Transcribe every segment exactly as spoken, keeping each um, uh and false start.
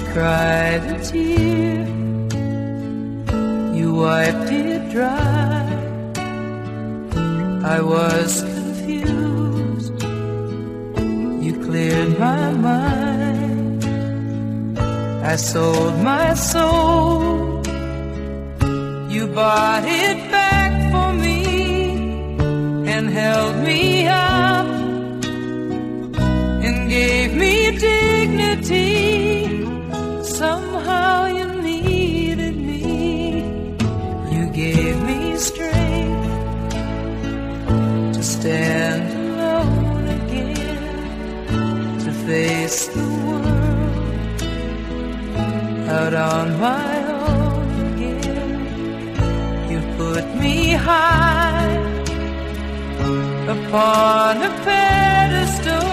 cried a tear, you wiped it dry. I was confused, you cleared my mind. I sold my soul, you bought it back for me and held me up and gave me dignity. Somehow you needed me, you gave me strength to stand alone again, to face the world out on my own again. You put me high upon a pedestal,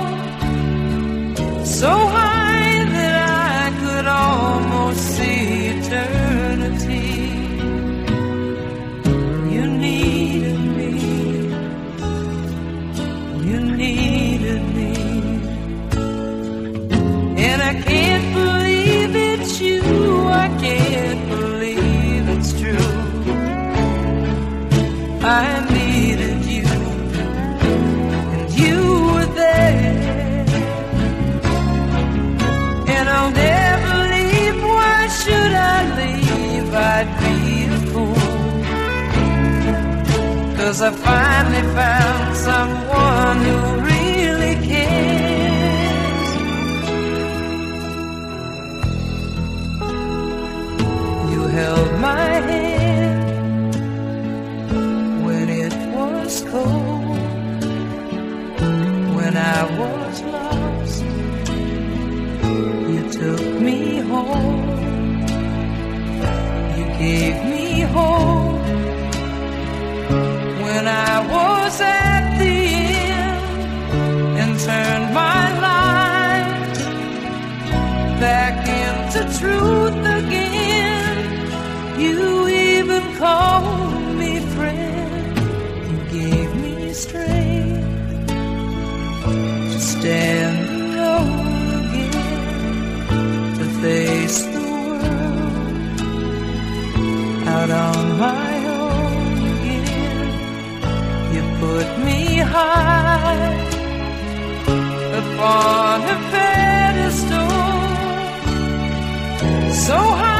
so high that I could almost see eternity. You needed me, you needed me, and I can't believe it's you, I can't believe it's true. I needed you, and you were there, and I'll never leave. Why should I leave? I'd be a fool, 'cause I finally found someone who really cares. You held my hand when it was cold, when I was lost. You took me home, you gave me hope when I was at the end, and turned my life back into truth again. You even called me friend, you gave me strength to stand alone again, to face the world out on my own again. You put me high upon a pedestal, so high